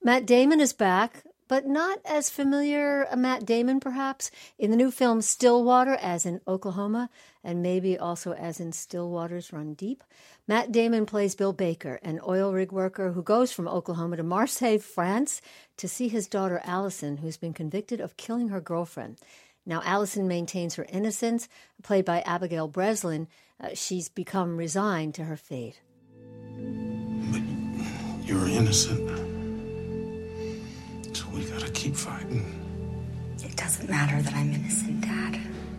Matt Damon is back, but not as familiar a Matt Damon, perhaps, in the new film Stillwater as in Oklahoma, and maybe also as in Still Waters Run Deep. Matt Damon plays Bill Baker, an oil rig worker who goes from Oklahoma to Marseille, France, to see his daughter Allison, who's been convicted of killing her girlfriend. Now, Allison maintains her innocence. Played by Abigail Breslin, she's become resigned to her fate. But you're innocent. So we gotta keep fighting. It doesn't matter that I'm innocent, Dad.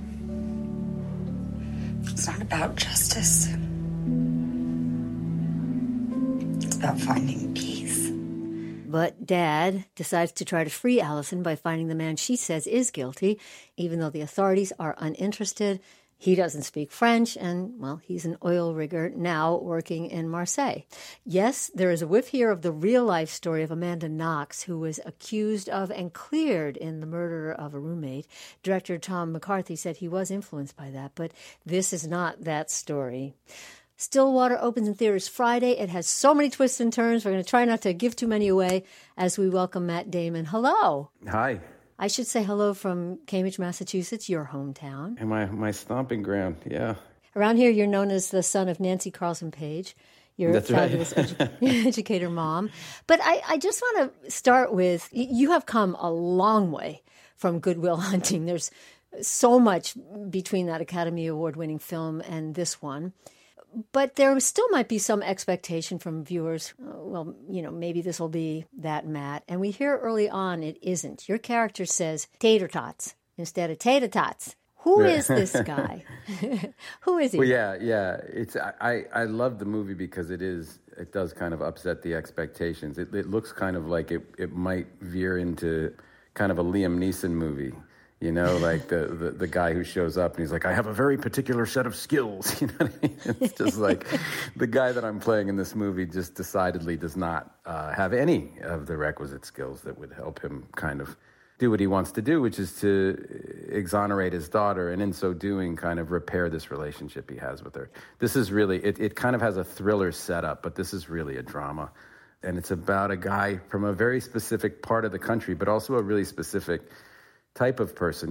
It's not about justice. It's about finding peace. But Dad decides to try to free Allison by finding the man she says is guilty, even though the authorities are uninterested. He doesn't speak French, and, well, he's an oil rigger now working in Marseille. Yes, there is a whiff here of the real-life story of Amanda Knox, who was accused of and cleared in the murder of a roommate. Director Tom McCarthy said he was influenced by that, but this is not that story. Stillwater opens in theaters Friday. It has so many twists and turns. We're going to try not to give too many away as we welcome Matt Damon. Hello. Hi. I should say hello from Cambridge, Massachusetts, your hometown. And my stomping ground, yeah. Around here, you're known as the son of Nancy Carlson Page. You're That's a fabulous educator mom. But I just want to start with, you have come a long way from Good Will Hunting. There's so much between that Academy Award-winning film and this one. But there still might be some expectation from viewers, well, maybe this will be that Matt. And we hear early on it isn't. Your character says tater tots instead of tater tots. Who is this guy? Who is he? Well, yeah. I love the movie because it does kind of upset the expectations. It looks kind of like it might veer into kind of a Liam Neeson movie. Like the guy who shows up and he's like, I have a very particular set of skills. You know what I mean? It's just like the guy that I'm playing in this movie just decidedly does not have any of the requisite skills that would help him kind of do what he wants to do, which is to exonerate his daughter, and in so doing kind of repair this relationship he has with her. This is really, it kind of has a thriller setup, but this is really a drama. And it's about a guy from a very specific part of the country, but also a really specific type of person.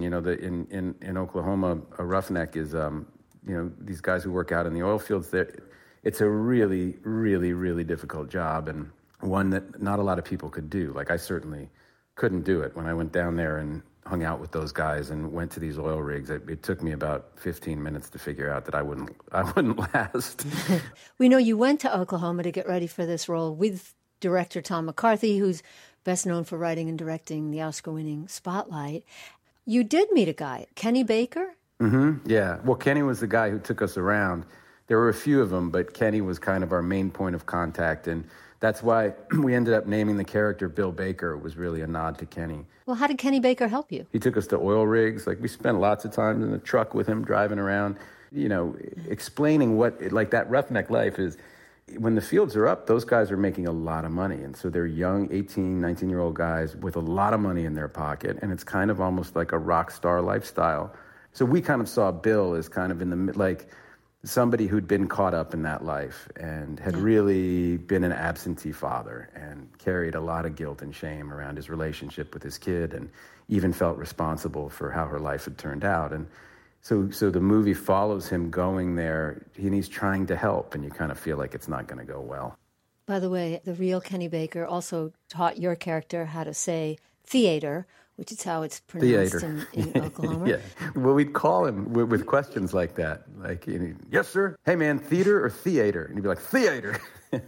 In Oklahoma, a roughneck is, these guys who work out in the oil fields. It's a really, really, really difficult job, and one that not a lot of people could do. Like, I certainly couldn't do it. When I went down there and hung out with those guys and went to these oil rigs, it took me about 15 minutes to figure out that I wouldn't last. We know you went to Oklahoma to get ready for this role with director Tom McCarthy, who's best known for writing and directing the Oscar-winning Spotlight. You did meet a guy, Kenny Baker? Mm-hmm, yeah. Well, Kenny was the guy who took us around. There were a few of them, but Kenny was kind of our main point of contact, and that's why we ended up naming the character Bill Baker. It was really a nod to Kenny. Well, how did Kenny Baker help you? He took us to oil rigs. Like, we spent lots of time in the truck with him, driving around, explaining what, like, that roughneck life is. When the fields are up, those guys are making a lot of money. And so they're young, 18, 19-year-old guys with a lot of money in their pocket. And it's kind of almost like a rock star lifestyle. So we kind of saw Bill as kind of like somebody who'd been caught up in that life and had really been an absentee father and carried a lot of guilt and shame around his relationship with his kid, and even felt responsible for how her life had turned out. And so the movie follows him going there, and he's trying to help, and you kind of feel like it's not going to go well. By the way, the real Kenny Baker also taught your character how to say theater, which is how it's pronounced in Oklahoma. Yeah. Well, we'd call him with questions like that. Like, yes, sir. Hey, man, theater or theater? And he'd be like, theater.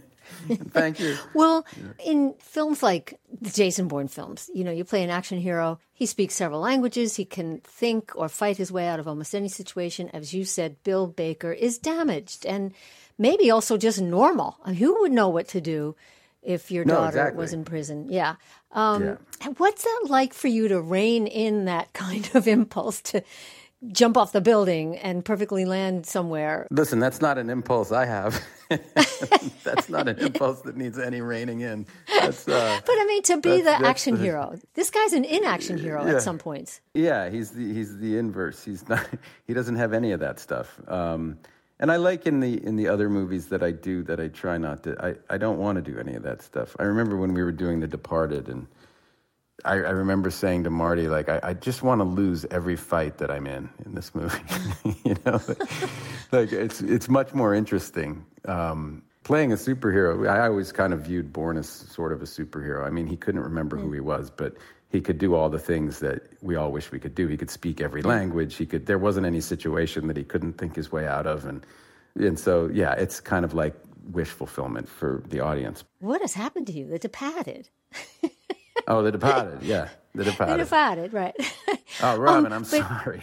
Thank you. Well, in films like the Jason Bourne films, you play an action hero. He speaks several languages. He can think or fight his way out of almost any situation. As you said, Bill Baker is damaged and maybe also just normal. I mean, who would know what to do if your daughter was in prison? Yeah. What's that like for you to rein in that kind of impulse to jump off the building and perfectly land somewhere? Listen, that's not an impulse I have. That's not an impulse that needs any reining in. But I mean, to be the action hero. This guy's an inaction hero at some points. Yeah, he's the inverse. He doesn't have any of that stuff. And I like in the other movies that I do that I try not to. I don't want to do any of that stuff. I remember when we were doing The Departed, and I remember saying to Marty, like, I just want to lose every fight that I'm in this movie. You know, like it's much more interesting. Playing a superhero, I always kind of viewed Bourne as sort of a superhero. I mean, he couldn't remember who he was, but he could do all the things that we all wish we could do. He could speak every language. There wasn't any situation that he couldn't think his way out of. And so, yeah, it's kind of like wish fulfillment for the audience. What has happened to you? The Departed. Oh, The Departed, yeah. The Departed. The Departed, right. Oh, Robin, I'm sorry.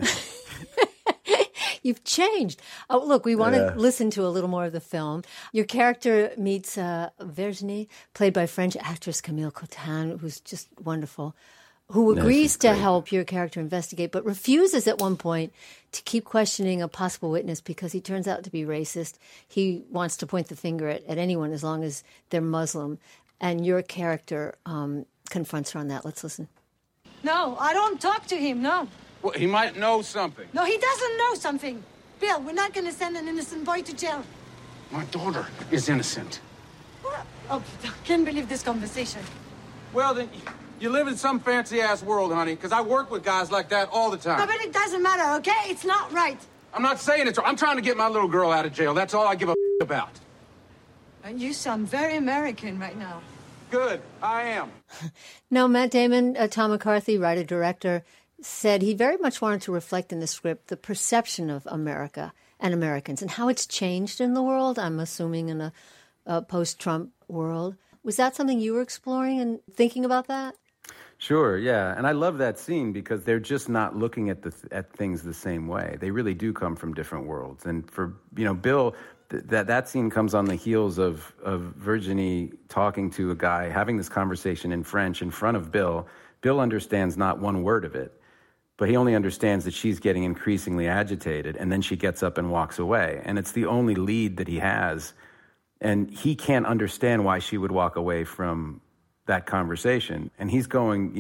You've changed. Oh, look, we want to listen to a little more of the film. Your character meets Virginie, played by French actress Camille Cottin, who's just wonderful, who agrees to help your character investigate, but refuses at one point to keep questioning a possible witness because he turns out to be racist. He wants to point the finger at anyone as long as they're Muslim. And your character confronts her on that. Let's listen. No, I don't talk to him, no. Well, he might know something. No, he doesn't know something. Bill, we're not going to send an innocent boy to jail. My daughter is innocent. What? Oh, I can't believe this conversation. Well, then, you live in some fancy-ass world, honey, because I work with guys like that all the time. No, but it doesn't matter, okay? It's not right. I'm not saying it's... I'm trying to get my little girl out of jail. That's all I give a about. And you sound very American right now. Good, I am. Now, Matt Damon, Tom McCarthy, writer-director, said he very much wanted to reflect in the script the perception of America and Americans and how it's changed in the world, I'm assuming in a post-Trump world. Was that something you were exploring and thinking about that? Sure, yeah. And I love that scene because they're just not looking at things the same way. They really do come from different worlds. And for, Bill, that scene comes on the heels of Virginie talking to a guy, having this conversation in French in front of Bill. Bill understands not one word of it, but he only understands that she's getting increasingly agitated, and then she gets up and walks away. And it's the only lead that he has, and he can't understand why she would walk away from that conversation. And he's going,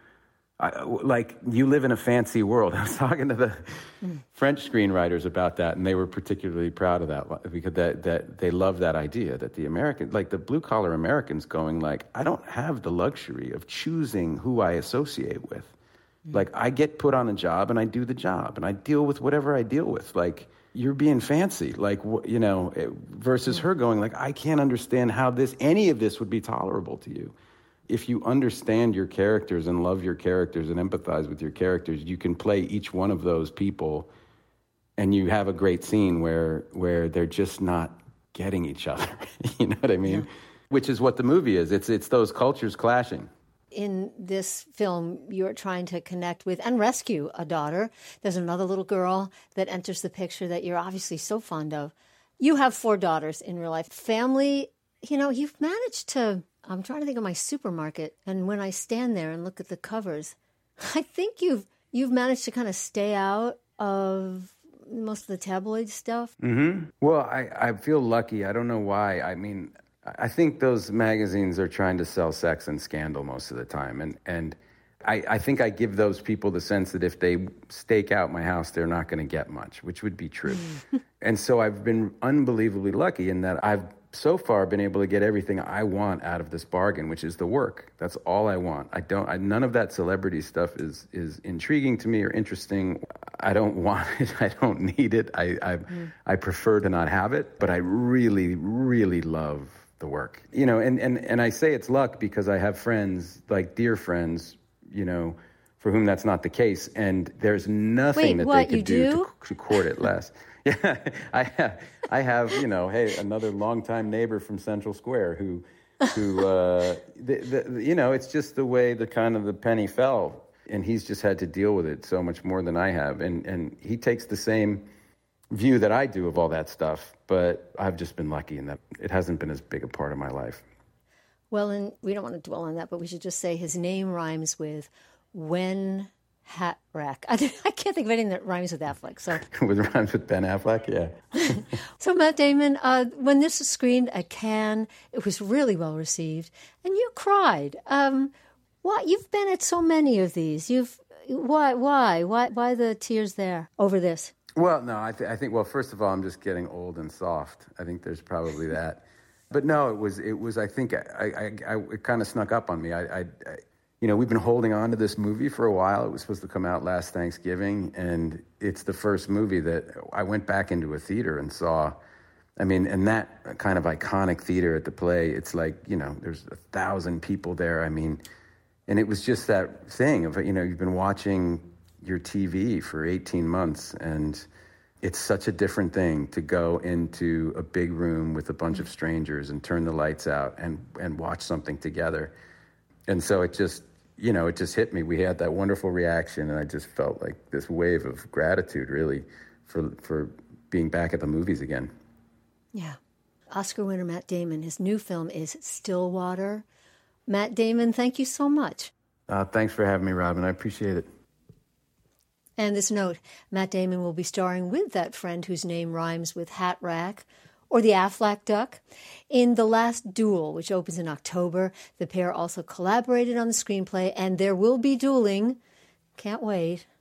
like, you live in a fancy world. I was talking to the French screenwriters about that, and they were particularly proud of that because that they love that idea that the American, like the blue-collar Americans going like, I don't have the luxury of choosing who I associate with. Like, I get put on a job and I do the job and I deal with whatever I deal with. Like, you're being fancy, like, versus her going like, I can't understand how any of this would be tolerable to you. If you understand your characters and love your characters and empathize with your characters, you can play each one of those people and you have a great scene where they're just not getting each other. You know what I mean? Yeah. Which is what the movie is. It's those cultures clashing. In this film, you're trying to connect with and rescue a daughter. There's another little girl that enters the picture that you're obviously so fond of. You have 4 daughters in real life. Family, you've managed to... I'm trying to think of my supermarket, and when I stand there and look at the covers, I think you've managed to kind of stay out of most of the tabloid stuff. Mm-hmm. Well, I feel lucky. I don't know why. I mean... I think those magazines are trying to sell sex and scandal most of the time. And I think I give those people the sense that if they stake out my house, they're not going to get much, which would be true. And so I've been unbelievably lucky in that I've so far been able to get everything I want out of this bargain, which is the work. That's all I want. None of that celebrity stuff is intriguing to me or interesting. I don't want it. I don't need it. I prefer to not have it, but I really, really love the work, and I say it's luck because I have friends, like dear friends, for whom that's not the case, and there's nothing they could do to court it less. Yeah, I have, hey, another longtime neighbor from Central Square who it's just the way the penny fell, and he's just had to deal with it so much more than I have, and he takes the same view that I do of all that stuff, but I've just been lucky in that it hasn't been as big a part of my life. Well, and we don't want to dwell on that, but we should just say his name rhymes with Wen Hatrack. I can't think of anything that rhymes with Affleck. So It rhymes with Ben Affleck, yeah. So Matt Damon, when this was screened at Cannes, it was really well received, and you cried. Why? You've been at so many of these. Why the tears there over this? Well, no, I think. Well, first of all, I'm just getting old and soft. I think there's probably that. But no, it was. I think it kind of snuck up on me. We've been holding on to this movie for a while. It was supposed to come out last Thanksgiving, and it's the first movie that I went back into a theater and saw. I mean, and that kind of iconic theater at the Play, it's like, there's 1,000 people there. I mean, and it was just that thing of, you've been watching your TV for 18 months, and it's such a different thing to go into a big room with a bunch of strangers and turn the lights out and watch something together. And so it just hit me. We had that wonderful reaction, and I just felt like this wave of gratitude, really, for being back at the movies again. Yeah. Oscar winner Matt Damon, his new film is Stillwater. Matt Damon, thank you so much. Thanks for having me, Robin. I appreciate it. And this note, Matt Damon will be starring with that friend whose name rhymes with Hat Rack, or the Aflac Duck. In The Last Duel, which opens in October, the pair also collaborated on the screenplay, and there will be dueling. Can't wait.